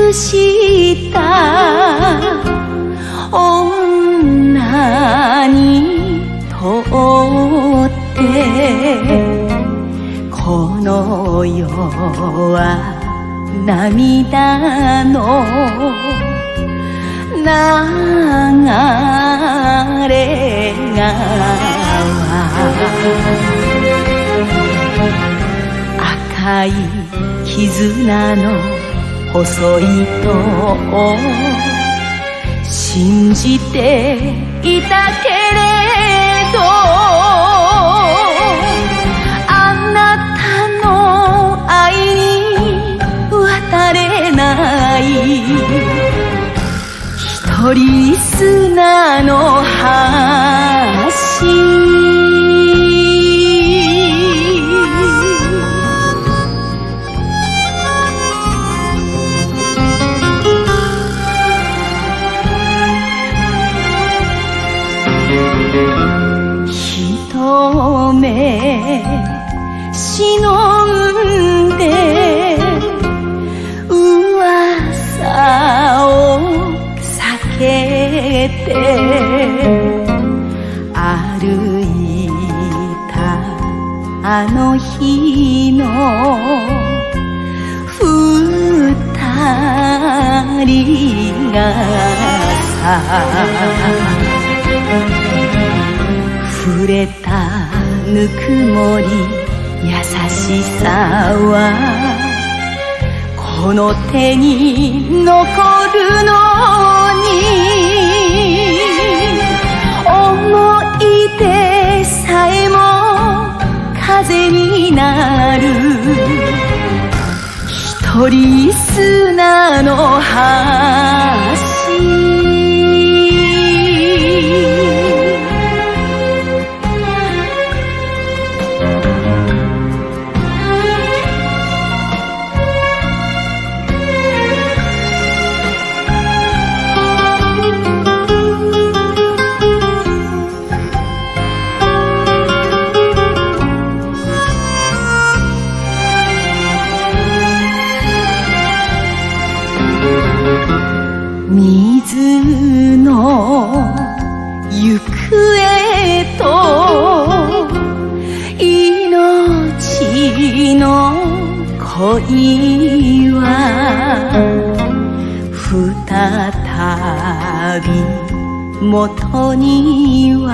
した女にとってこの世は涙の流れ川赤い絆の細い糸を信じていたけれどあなたの愛に渡れない一人砂の橋一目忍んで噂を避けて歩いたあの日の二人がさ触れたぬくもり優しさはこの手に残るのに思い出さえも風になる一人砂の橋水の行方と命の恋は再び元には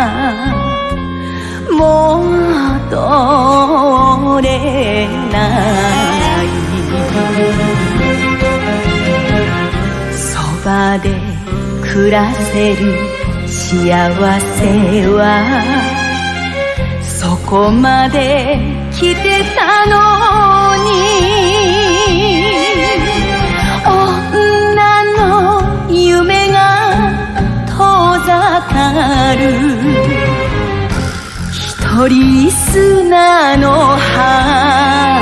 戻れないそばで暮らせる幸せはそこまで来てたのに女の夢が遠ざかる一人砂の橋